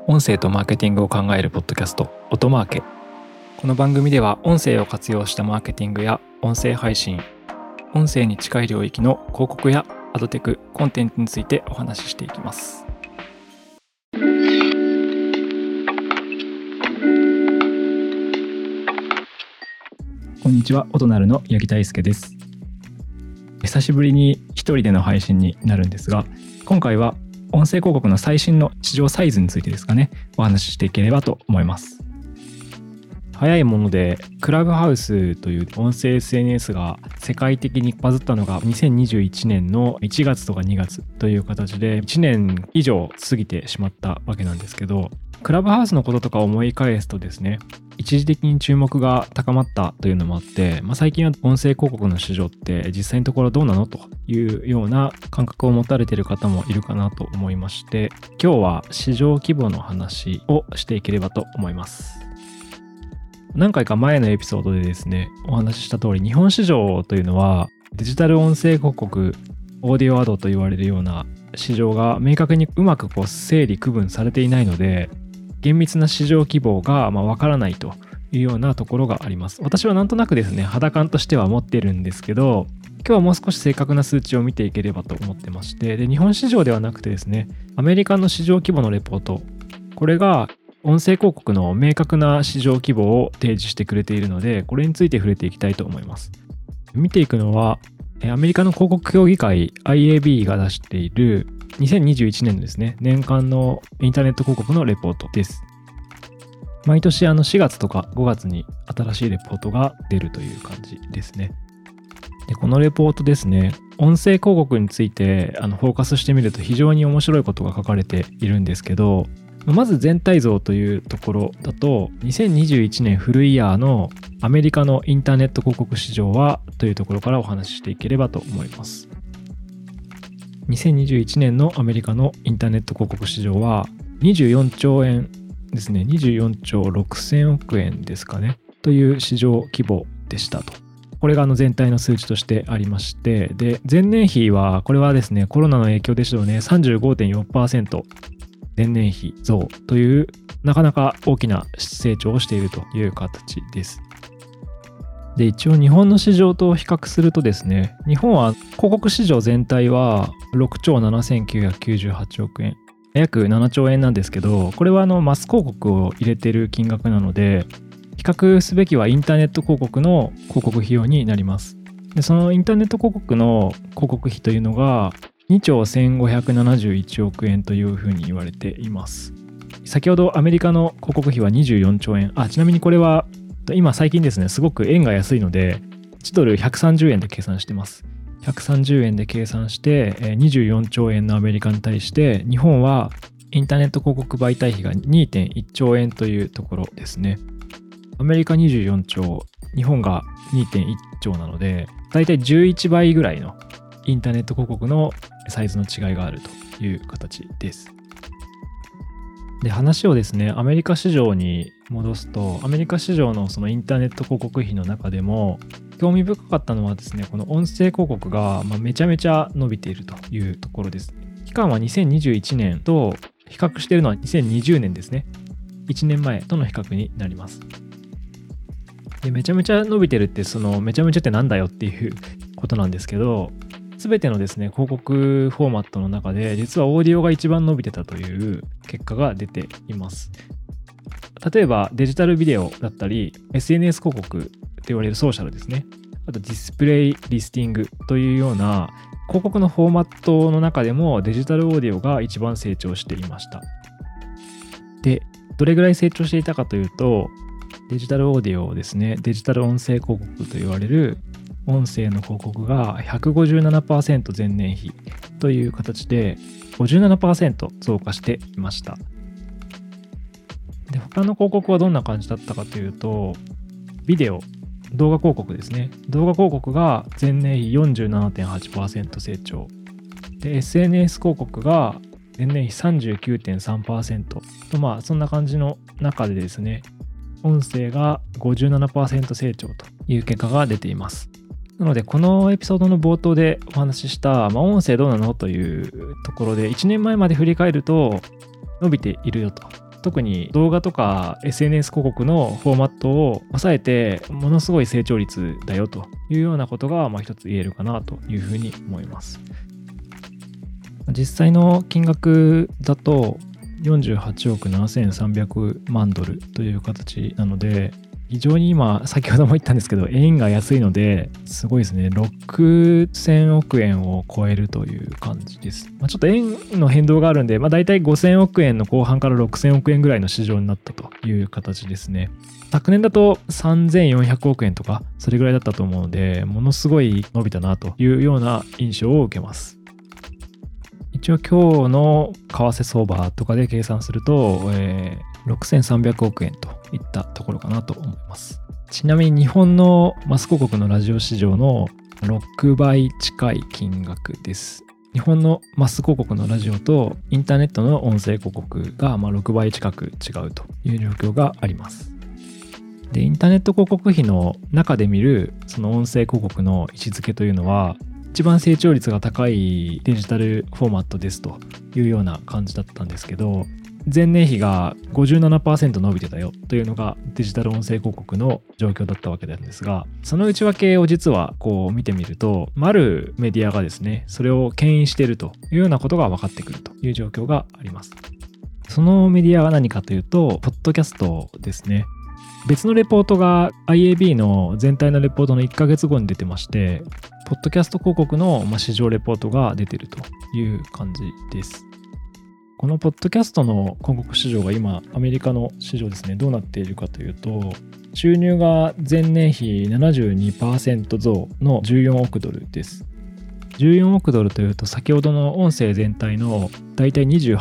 音声とマーケティングを考えるポッドキャスト音マーケ。この番組では音声を活用したマーケティングや音声配信、音声に近い領域の広告やアドテク、コンテンツについてお話ししていきます。こんにちは、オトナルの八木大輔です。久しぶりに一人での配信になるんですが、今回は音声広告の最新の市場サイズについてですかね、お話ししていければと思います。早いものでクラブハウスという音声 SNS が世界的にバズったのが2021年の1月とか2月という形で1年以上過ぎてしまったわけなんですけど、クラブハウスのこととか思い返すとですね、一時的に注目が高まったというのもあって、最近は音声広告の市場って実際のところどうなのというような感覚を持たれている方もいるかなと思いまして、今日は市場規模の話をしていければと思います。何回か前のエピソードでですね、お話しした通り、日本市場というのはデジタル音声広告、オーディオアドと言われるような市場が明確にうまく整理区分されていないので、厳密な市場規模がわからないというようなところがあります。私はなんとなくですね、肌感としては持ってるんですけど、今日はもう少し正確な数値を見ていければと思ってまして、で、日本市場ではなくてですね、アメリカの市場規模のレポート、これが音声広告の明確な市場規模を提示してくれているので、これについて触れていきたいと思います。見ていくのは、アメリカの広告協議会 IAB が出している2021年のですね、年間のインターネット広告のレポートです。毎年4月とか5月に新しいレポートが出るという感じですね。で、このレポートですね、音声広告についてフォーカスしてみると非常に面白いことが書かれているんですけど、まず全体像というところだと、2021年フルイヤーのアメリカのインターネット広告市場はというところからお話ししていければと思います。2021年のアメリカのインターネット広告市場は24兆円ですね、24兆6000億円ですかね、という市場規模でしたと。これが全体の数値としてありまして、で、前年比は、これはですね、コロナの影響でしょうね、35.4% 前年比増という、なかなか大きな成長をしているという形です。で、一応日本の市場と比較するとですね、日本は広告市場全体は6兆7998億円、約7兆円なんですけど、これはマス広告を入れてる金額なので、比較すべきはインターネット広告の広告費用になります。で、そのインターネット広告の広告費というのが2兆1571億円というふうに言われています。先ほどアメリカの広告費は24兆円。ちなみにこれは今最近ですね、すごく円が安いので1ドル130円で計算してます。130円で計算して24兆円のアメリカに対して、日本はインターネット広告媒体費が 2.1 兆円というところですね。アメリカ24兆、日本が 2.1 兆なので、だいたい11倍ぐらいのインターネット広告のサイズの違いがあるという形です。で、話をですね、アメリカ市場に戻すと、アメリカ市場のそのインターネット広告費の中でも興味深かったのはですね、この音声広告がめちゃめちゃ伸びているというところです。期間は2021年と比較しているのは2020年ですね。1年前との比較になります。で、めちゃめちゃ伸びてるって、めちゃめちゃってなんだよっていうことなんですけど、すべてのですね、広告フォーマットの中で実はオーディオが一番伸びてたという結果が出ています。例えばデジタルビデオだったり SNS 広告って言われるソーシャルですね、あとディスプレイリスティングというような広告のフォーマットの中でもデジタルオーディオが一番成長していました。で、どれぐらい成長していたかというと、デジタルオーディオですね、デジタル音声広告と言われる音声の広告が 157% 前年比という形で 57% 増加していました。で、他の広告はどんな感じだったかというと、ビデオ、動画広告ですね。動画広告が前年比 47.8% 成長。で、SNS 広告が前年比 39.3% と、そんな感じの中でですね、音声が 57% 成長という結果が出ています。なので、このエピソードの冒頭でお話しした、音声どうなのというところで、1年前まで振り返ると伸びているよと特に動画とか SNS 広告のフォーマットを抑えてものすごい成長率だよというようなことが一つ言えるかなというふうに思います。実際の金額だと48億7300万ドルという形なので、非常に今先ほども言ったんですけど円が安いのですごいですね。6000億円を超えるという感じです。ちょっと円の変動があるんで、だいたい5000億円の後半から6000億円ぐらいの市場になったという形ですね。昨年だと3400億円とかそれぐらいだったと思うので、ものすごい伸びたなというような印象を受けます。一応今日の為替相場とかで計算すると、6300億円といったところかなと思います。ちなみに日本のマス広告のラジオ市場の6倍近い金額です。日本のマス広告のラジオとインターネットの音声広告が6倍近く違うという状況があります。で、インターネット広告費の中で見るその音声広告の位置づけというのは、一番成長率が高いデジタルフォーマットですというような感じだったんですけど、前年比が 57% 伸びてたよというのがデジタル音声広告の状況だったわけなんですが、その内訳を実はこう見てみると、あるメディアがですね、それを牽引しているというようなことが分かってくるという状況があります。そのメディアは何かというと、ポッドキャストですね。別のレポートが IAB の全体のレポートの1ヶ月後に出てまして、ポッドキャスト広告の市場レポートが出ているという感じです。このポッドキャストの広告市場が今アメリカの市場ですね、どうなっているかというと、収入が前年比 72% 増の14億ドルです。14億ドルというと先ほどの音声全体のだいたい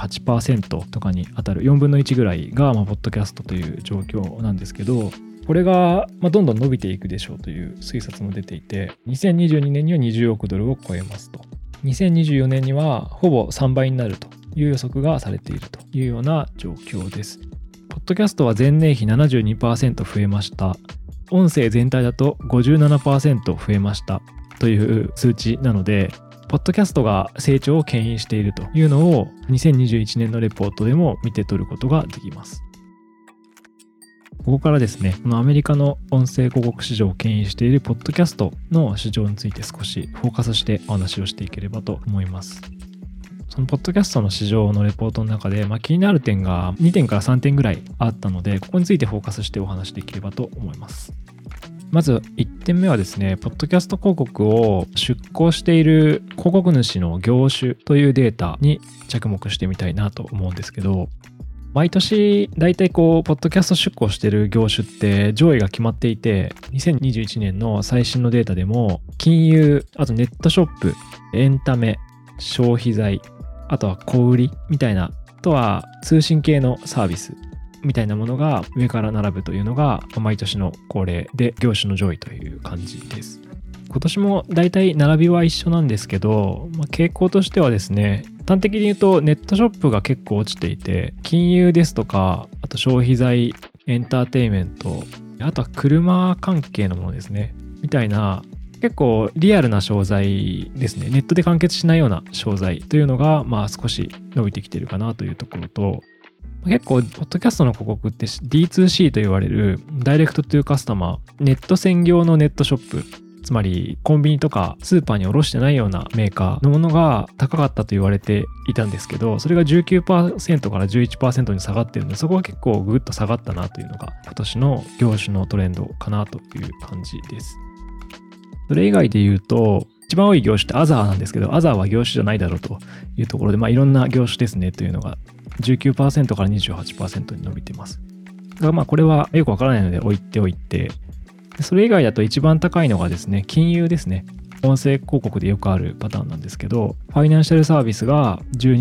28% とかに当たる4分の1ぐらいがポッドキャストという状況なんですけど、これがどんどん伸びていくでしょうという推察も出ていて、2022年には20億ドルを超えますと。2024年にはほぼ3倍になるという予測がされているというような状況です。ポッドキャストは前年比 72% 増えました。音声全体だと 57% 増えましたという数値なので、ポッドキャストが成長を牽引しているというのを2021年のレポートでも見て取ることができます。ここからですね、このアメリカの音声広告市場を牽引しているポッドキャストの市場について少しフォーカスしてお話をしていければと思います。そのポッドキャストの市場のレポートの中で、気になる点が2点から3点ぐらいあったので、ここについてフォーカスしてお話しできればと思います。まず1点目はですね、ポッドキャスト広告を出稿している広告主の業種というデータに着目してみたいなと思うんですけど、毎年だいたいポッドキャスト出稿している業種って上位が決まっていて、2021年の最新のデータでも金融、あとネットショップ、エンタメ、消費財、あとは小売りみたいな、あとは通信系のサービスみたいなものが上から並ぶというのが毎年の恒例で、業種の上位という感じです。今年もだいたい並びは一緒なんですけど、傾向としてはですね、端的に言うとネットショップが結構落ちていて、金融ですとか、あと消費財、エンターテインメント、あとは車関係のものですね、みたいな結構リアルな商材ですね、ネットで完結しないような商材というのが少し伸びてきているかなというところと、結構ポッドキャストの広告って D2C と言われるダイレクトトゥーカスタマー、ネット専業のネットショップ、つまりコンビニとかスーパーに卸してないようなメーカーのものが高かったと言われていたんですけど、それが 19% から 11% に下がっているので、そこは結構ぐっと下がったなというのが今年の業種のトレンドかなという感じです。それ以外で言うと、一番多い業種ってアザーなんですけど、アザーは業種じゃないだろうというところで、いろんな業種ですねというのが 19% から 28% に伸びていますが、これはよくわからないので置いておいて、それ以外だと一番高いのがですね、金融ですね。音声広告でよくあるパターンなんですけど、ファイナンシャルサービスが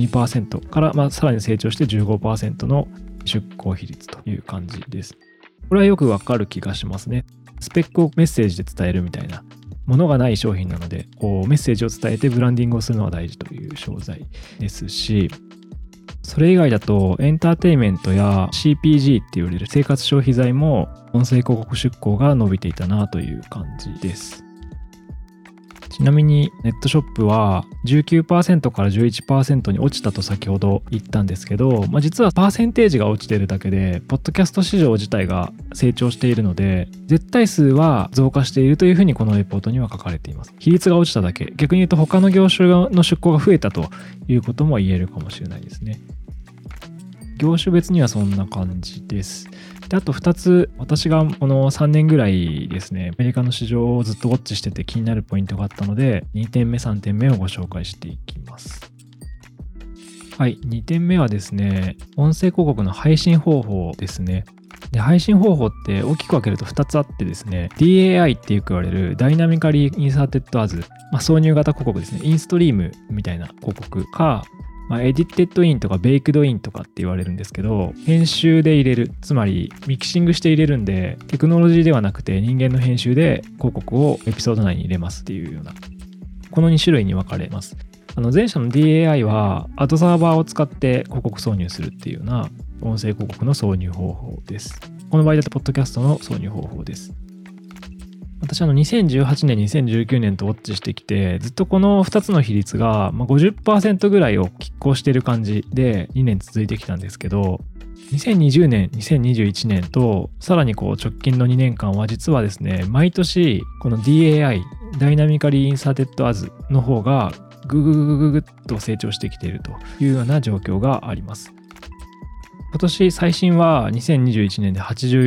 12% からさらに成長して 15% の出稿比率という感じです。これはよくわかる気がしますね。スペックをメッセージで伝えるみたいなものがない商品なので、メッセージを伝えてブランディングをするのが大事という商材ですし、それ以外だとエンターテインメントや CPG って言われる生活消費財も音声広告出稿が伸びていたなという感じです。 ちなみにネットショップは 19% から 11% に落ちたと先ほど言ったんですけど、実はパーセンテージが落ちているだけでポッドキャスト市場自体が成長しているので、絶対数は増加しているというふうにこのレポートには書かれています。比率が落ちただけ、逆に言うと他の業種の出向が増えたということも言えるかもしれないですね。業種別にはそんな感じです。で、あと2つ、私がこの3年ぐらいですね、アメリカの市場をずっとウォッチしてて気になるポイントがあったので、2点目、3点目をご紹介していきます。はい、2点目はですね、音声広告の配信方法ですね。で、配信方法って大きく分けると2つあってですね、DAI ってよく言われるダイナミカリーインサーテッドアズ、挿入型広告ですね、インストリームみたいな広告か、エディテッドインとかベイクドインとかって言われるんですけど、編集で入れる、つまりミキシングして入れるんで、テクノロジーではなくて人間の編集で広告をエピソード内に入れますっていうような、この2種類に分かれます。前者の DAI はアドサーバーを使って広告挿入するっていうような音声広告の挿入方法です。この場合だとポッドキャストの挿入方法です。私2018年、2019年とウォッチしてきて、ずっとこの2つの比率が 50% ぐらいを拮抗している感じで2年続いてきたんですけど、2020年、2021年とさらに直近の2年間は実はですね、毎年この DAI、ダイナミカリーインサーテッドアズの方がググっと成長してきているというような状況があります。今年最新は2021年で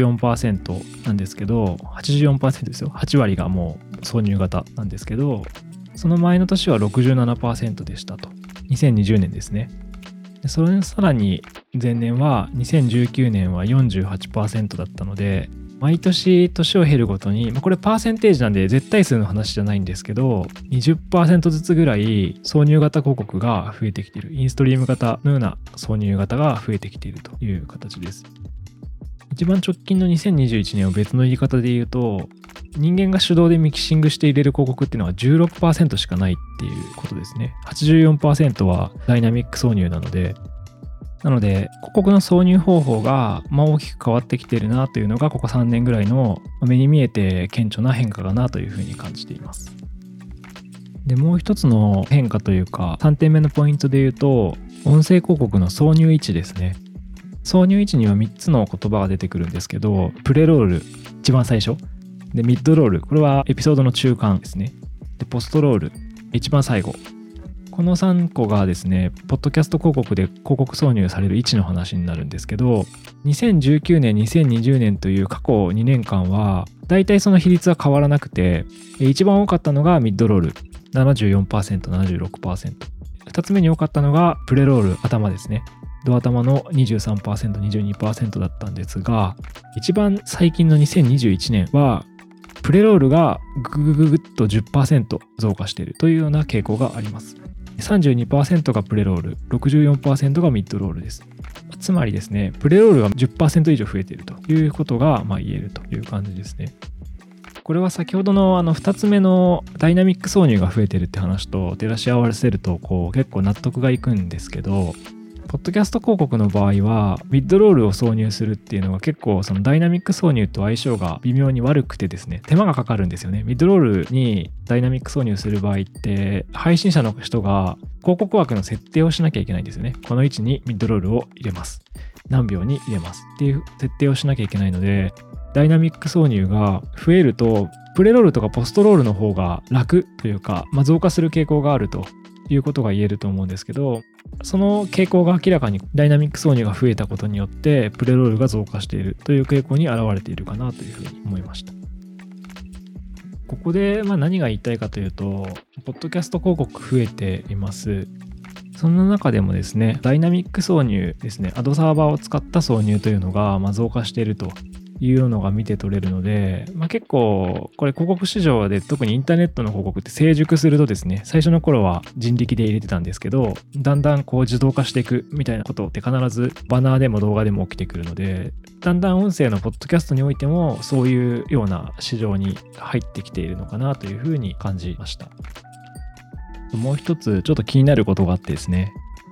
84% なんですけど、84% ですよ。8割がもう挿入型なんですけど、その前の年は 67% でしたと。2020年ですね。それさらに前年は2019年は 48% だったので、毎年年を経るごとに、これパーセンテージなんで絶対数の話じゃないんですけど、20% ずつぐらい挿入型広告が増えてきている。インストリーム型のような挿入型が増えてきているという形です。一番直近の2021年を別の言い方で言うと、人間が手動でミキシングして入れる広告っていうのは 16% しかないっていうことですね。84% はダイナミック挿入なので、広告の挿入方法が大きく変わってきているなというのがここ3年ぐらいの目に見えて顕著な変化かなというふうに感じています。で、もう一つの変化というか3点目のポイントで言うと、音声広告の挿入位置ですね。挿入位置には3つの言葉が出てくるんですけど、プレロール、一番最初。で、ミッドロール、これはエピソードの中間ですね。で、ポストロール、一番最後。この3個がですね、ポッドキャスト広告で広告挿入される位置の話になるんですけど、2019年、2020年という過去2年間は、だいたいその比率は変わらなくて、一番多かったのがミッドロール、74%、76%。2つ目に多かったのがプレロール、頭ですね。ド頭の 23%、22% だったんですが、一番最近の2021年は、プレロールがぐっと 10% 増加しているというような傾向があります。32% がプレロール、64% がミッドロールです。つまりですね、プレロールが 10% 以上増えているということが言えるという感じですね。これは先ほどの2つ目のダイナミック挿入が増えているって話と照らし合わせると結構納得がいくんですけど、ポッドキャスト広告の場合はミッドロールを挿入するっていうのが結構そのダイナミック挿入と相性が微妙に悪くてですね、手間がかかるんですよね。ミッドロールにダイナミック挿入する場合って配信者の人が広告枠の設定をしなきゃいけないんですよね。この位置にミッドロールを入れます、何秒に入れますっていう設定をしなきゃいけないので、ダイナミック挿入が増えるとプレロールとかポストロールの方が楽というか、増加する傾向があるということが言えると思うんですけど、その傾向が明らかにダイナミック挿入が増えたことによってプレロールが増加しているという傾向に現れているかなというふうに思いました。ここで何が言いたいかというと、ポッドキャスト広告増えています。そんな中でもですね、ダイナミック挿入ですね、アドサーバーを使った挿入というのが増加しているというのが見て取れるので、結構これ広告市場で特にインターネットの広告って成熟するとですね、最初の頃は人力で入れてたんですけど、だんだん自動化していくみたいなことって必ずバナーでも動画でも起きてくるので、だんだん音声のポッドキャストにおいてもそういうような市場に入ってきているのかなというふうに感じました。もう一つちょっと気になることがあってですね、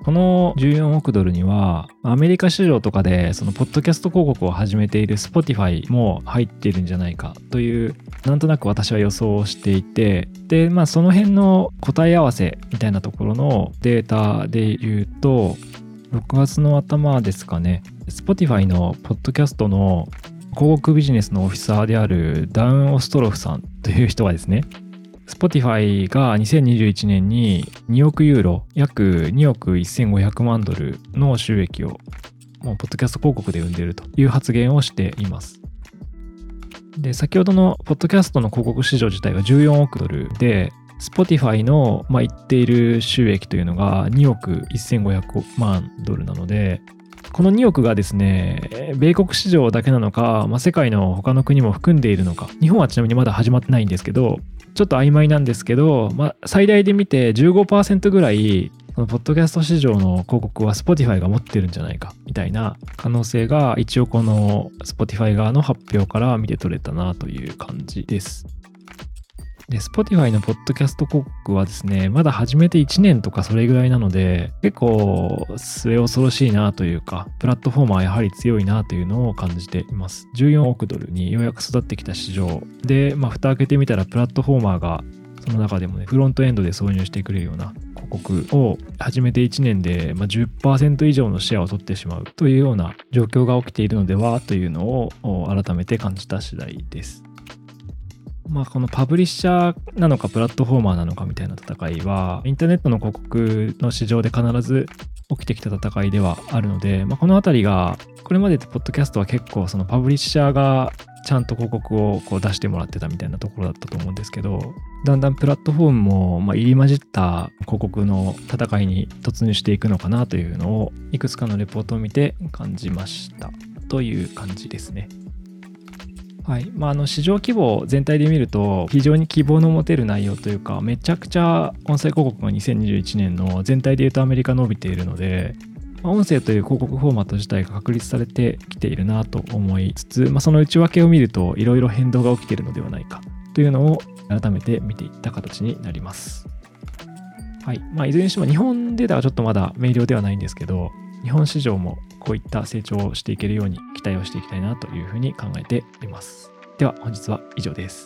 この14億ドルにはアメリカ市場とかでそのポッドキャスト広告を始めている Spotify も入っているんじゃないかというなんとなく私は予想をしていて、でその辺の答え合わせみたいなところのデータで言うと6月の頭ですかね、Spotify のポッドキャストの広告ビジネスのオフィサーであるダウン・オストロフさんという人がですね、Spotify が2021年に2億ユーロ、約2億1500万ドルの収益をもうポッドキャスト広告で生んでいるという発言をしています。で、先ほどのポッドキャストの広告市場自体が14億ドルで、Spotify の言っている収益というのが2億1500万ドルなので、この2億がですね、米国市場だけなのか、世界の他の国も含んでいるのか、日本はちなみにまだ始まってないんですけど、ちょっと曖昧なんですけど、最大で見て 15% ぐらい、このポッドキャスト市場の広告は Spotify が持ってるんじゃないか、みたいな可能性が一応この Spotify 側の発表から見て取れたなという感じです。で、Spotify のポッドキャスト広告はですね、まだ始めて1年とかそれぐらいなので、結構末恐ろしいなというか、プラットフォーマーはやはり強いなというのを感じています。14億ドルにようやく育ってきた市場で、蓋開けてみたらプラットフォーマーがその中でもね、フロントエンドで挿入してくれるような広告を始めて1年で 10% 以上のシェアを取ってしまうというような状況が起きているのではというのを改めて感じた次第です。このパブリッシャーなのかプラットフォーマーなのかみたいな戦いはインターネットの広告の市場で必ず起きてきた戦いではあるので、このあたりがこれまでポッドキャストは結構そのパブリッシャーがちゃんと広告を出してもらってたみたいなところだったと思うんですけど、だんだんプラットフォームも入り混じった広告の戦いに突入していくのかなというのをいくつかのレポートを見て感じましたという感じですね。はい。市場規模全体で見ると非常に希望の持てる内容というか、めちゃくちゃ音声広告が2021年の全体で言うとアメリカ伸びているので、音声という広告フォーマット自体が確立されてきているなと思いつつ、その内訳を見るといろいろ変動が起きているのではないかというのを改めて見ていった形になります。はい。いずれにしても日本データはちょっとまだ明瞭ではないんですけど、日本市場もこういった成長をしていけるように期待をしていきたいなというふうに考えています。では本日は以上です。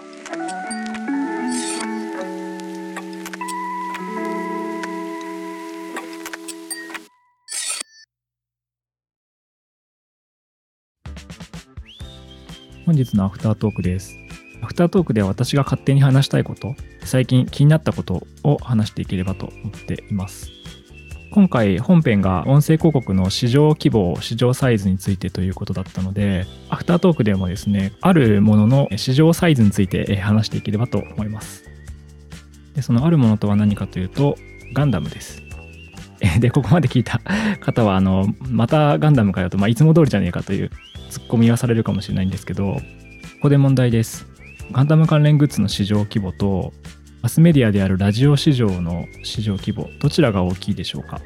本日のアフタートークです。アフタートークでは私が勝手に話したいこと、最近気になったことを話していければと思っています。今回本編が音声広告の市場規模、市場サイズについてということだったので、アフタートークでもですね、あるものの市場サイズについて話していければと思います。で、そのあるものとは何かというと、ガンダムです。で、ここまで聞いた方は、またガンダムかよと、いつも通りじゃねえかというツッコミはされるかもしれないんですけど、ここで問題です。ガンダム関連グッズの市場規模と、マスメディアであるラジオ市場の市場規模、どちらが大きいでしょうか？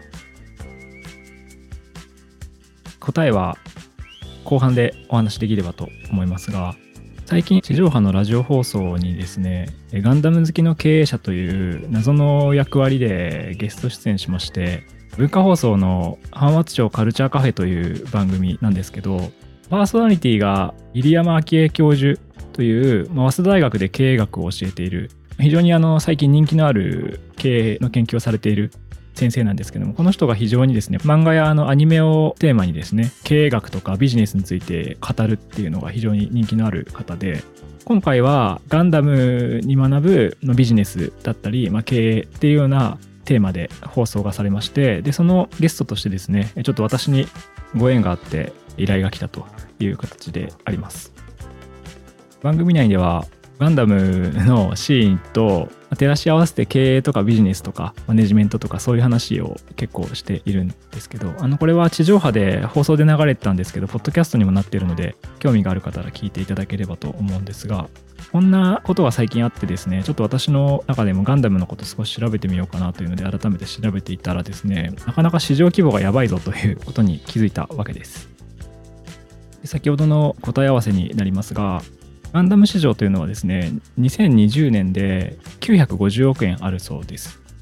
答えは後半でお話しできればと思いますが、最近地上波のラジオ放送にですね、ガンダム好きの経営者という謎の役割でゲスト出演しまして、文化放送の浜松町カルチャーカフェという番組なんですけど、パーソナリティが入山昭恵教授という、早稲田大学で経営学を教えている非常に最近人気のある経営の研究をされている先生なんですけども、この人が非常にですね、漫画やアニメをテーマにですね、経営学とかビジネスについて語るっていうのが非常に人気のある方で、今回はガンダムに学ぶのビジネスだったり、経営っていうようなテーマで放送がされまして、でそのゲストとしてですね、ちょっと私にご縁があって依頼が来たという形であります。番組内ではガンダムのシーンと照らし合わせて経営とかビジネスとかマネジメントとかそういう話を結構しているんですけど、これは地上波で放送で流れてたんですけど、ポッドキャストにもなっているので、興味がある方は聞いていただければと思うんですが、こんなことが最近あってですね、ちょっと私の中でもガンダムのこと少し調べてみようかなというので改めて調べていたらですね、なかなか市場規模がやばいぞということに気づいたわけです。先ほどの答え合わせになりますが、ガンダム市場というのはですね、2020年で950億円あるそうです。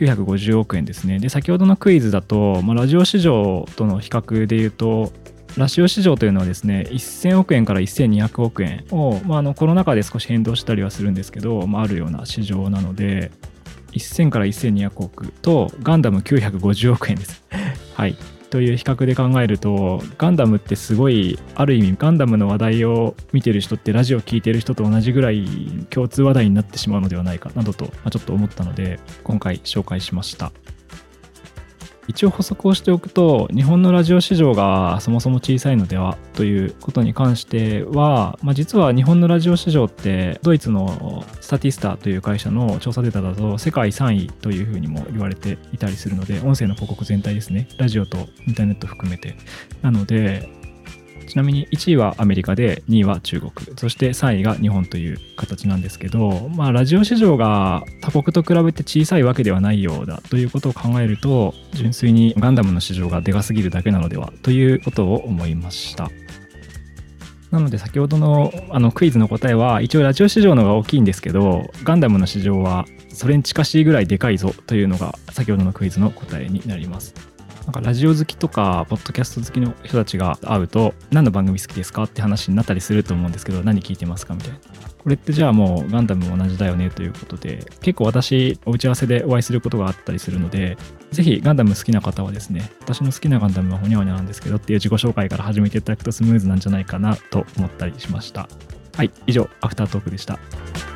950億円ですね。で、先ほどのクイズだと、ラジオ市場との比較でいうと、ラジオ市場というのはですね、1000億円から1200億円を、コロナ禍で少し変動したりはするんですけど、あるような市場なので、1000から1200億とガンダム950億円です。はい。という比較で考えると、ガンダムってすごい、ある意味ガンダムの話題を見てる人ってラジオ聞いてる人と同じぐらい共通話題になってしまうのではないかなどと、ちょっと思ったので今回紹介しました。一応補足をしておくと、日本のラジオ市場がそもそも小さいのではということに関しては、実は日本のラジオ市場ってドイツのスタティスタという会社の調査データだと世界3位というふうにも言われていたりするので、音声の広告全体ですね、ラジオとインターネット含めて。なので、ちなみに1位はアメリカで2位は中国、そして3位が日本という形なんですけど、ラジオ市場が他国と比べて小さいわけではないようだということを考えると、純粋にガンダムの市場がでかすぎるだけなのではということを思いました。なので先ほどのクイズの答えは一応ラジオ市場の方が大きいんですけど、ガンダムの市場はそれに近しいぐらいでかいぞというのが先ほどのクイズの答えになります。なんかラジオ好きとかポッドキャスト好きの人たちが会うと、何の番組好きですかって話になったりすると思うんですけど、何聞いてますかみたいな。これってじゃあもうガンダムも同じだよねということで、結構私お打ち合わせでお会いすることがあったりするので、ぜひガンダム好きな方はですね、私の好きなガンダムはホニャホニャなんですけどっていう自己紹介から始めていただくとスムーズなんじゃないかなと思ったりしました。はい、以上アフタートークでした。